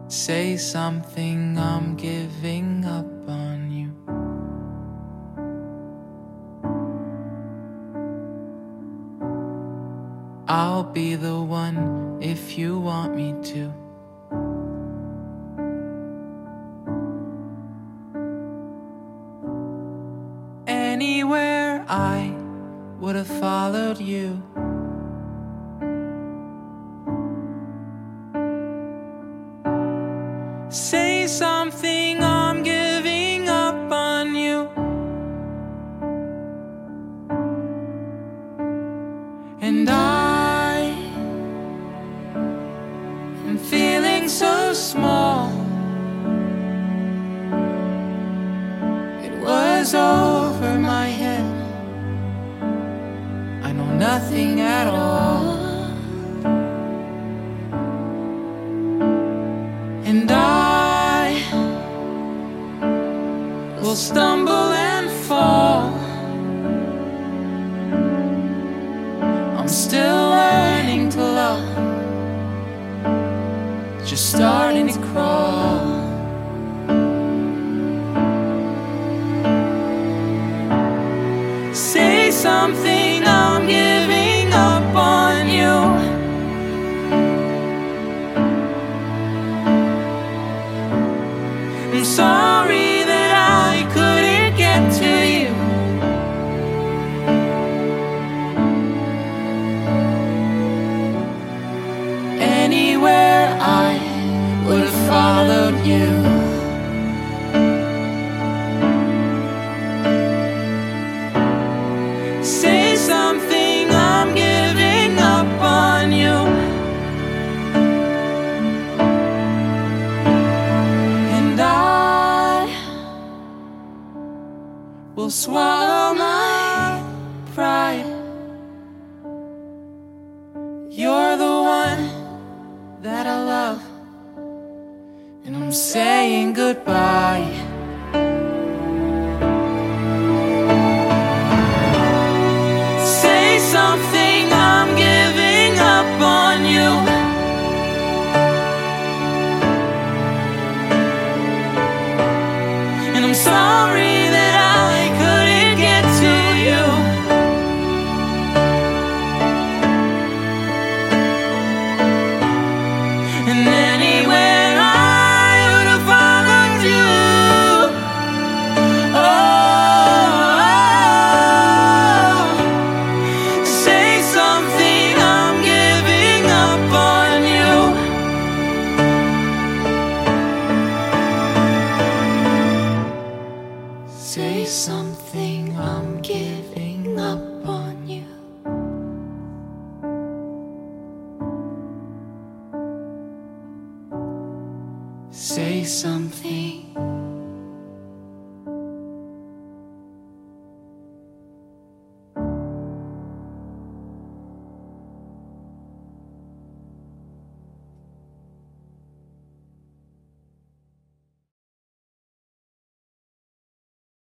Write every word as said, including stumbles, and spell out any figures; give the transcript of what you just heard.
Say something, I'm giving up on you. I'll be the one if you want me to. Anywhere I would have followed you. Say something, I'm giving up on you. And I am feeling so small. It was over my head. I know nothing at all. And I will stumble and fall. I'm still learning to love, just starting to crawl. Say something, I'm giving up on you. I'm sorry that I couldn't get to you. Anywhere I would have followed you. Say something, I'm giving up on you. And I will swallow my pride. You're the one that I love, and I'm saying goodbye. Say something, I'm giving up on you. And I'm sorry that I couldn't get to you. And anywhere I would have followed you. Oh, say something, I'm giving up on you. Say something, I'm giving up on you. Say something.